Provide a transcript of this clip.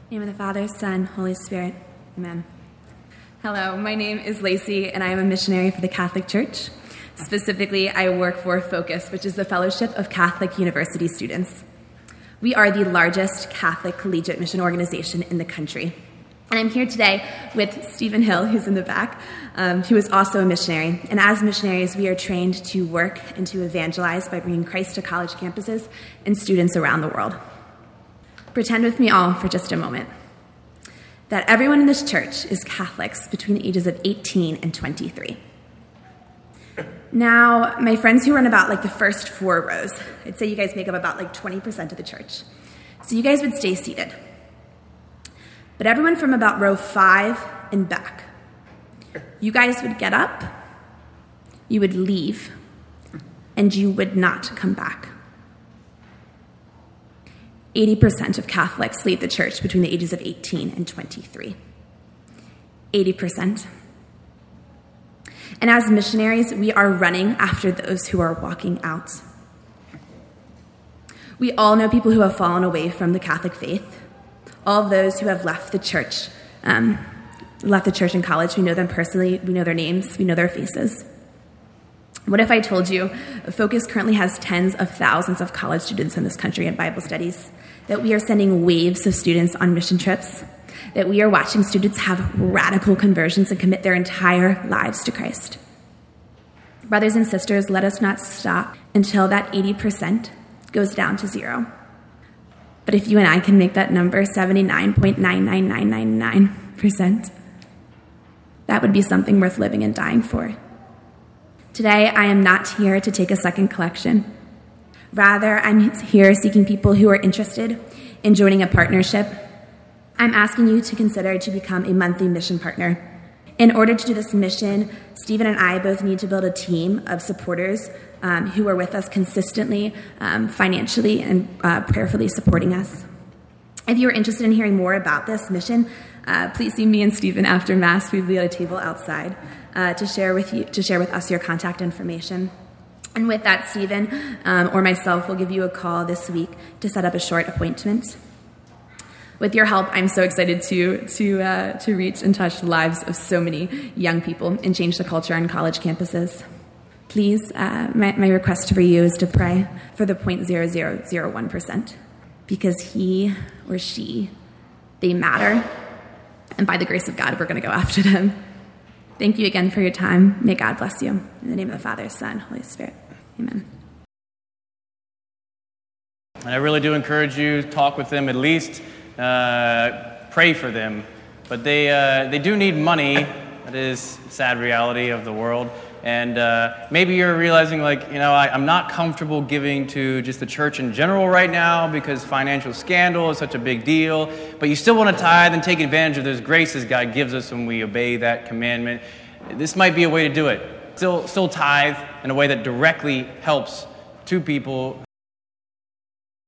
In the name of the Father, Son, Holy Spirit. Amen. Hello, my name is Lacey, and I am a missionary for the Catholic Church. Specifically, I work for Focus, which is the Fellowship of Catholic University Students. We are the largest Catholic collegiate mission organization in the country. And I'm here today with Stephen Hill, who's in the back, who is also a missionary. And as missionaries, we are trained to work and to evangelize by bringing Christ to college campuses and students around the world. Pretend with me all for just a moment that everyone in this church is Catholics between the ages of 18 and 23. Now, my friends who are in about the first 4 rows, I'd say you guys make up about 20% of the church. So you guys would stay seated. But everyone from about row 5 and back, you guys would get up, you would leave, and you would not come back. 80% of Catholics leave the church between the ages of 18 and 23. 80%. And as missionaries, we are running after those who are walking out. We all know people who have fallen away from the Catholic faith. All of those who have left the church in college. We know them personally. We know their names. We know their faces. What if I told you Focus currently has tens of thousands of college students in this country in Bible studies, that we are sending waves of students on mission trips, that we are watching students have radical conversions and commit their entire lives to Christ? Brothers and sisters, let us not stop until that 80% goes down to 0. But if you and I can make that number 79.99999%, that would be something worth living and dying for. Today, I am not here to take a second collection. Rather, I'm here seeking people who are interested in joining a partnership. I'm asking you to consider to become a monthly mission partner. In order to do this mission, Stephen and I both need to build a team of supporters who are with us consistently, financially, and prayerfully supporting us. If you are interested in hearing more about this mission, please see me and Stephen after Mass. We'll be at a table outside to share with us your contact information. And with that, Stephen or myself will give you a call this week to set up a short appointment. With your help, I'm so excited to reach and touch the lives of so many young people and change the culture on college campuses. Please, my request for you is to pray for the 0.0001%, because he or she, they matter, and by the grace of God, we're going to go after them. Thank you again for your time. May God bless you. In the name of the Father, Son, Holy Spirit. Amen. And I really do encourage you to talk with them, at least pray for them. But they do need money. That is the sad reality of the world. And maybe you're realizing, I'm not comfortable giving to just the church in general right now because financial scandal is such a big deal. But you still want to tithe and take advantage of those graces God gives us when we obey that commandment. This might be a way to do it. Still tithe in a way that directly helps 2 people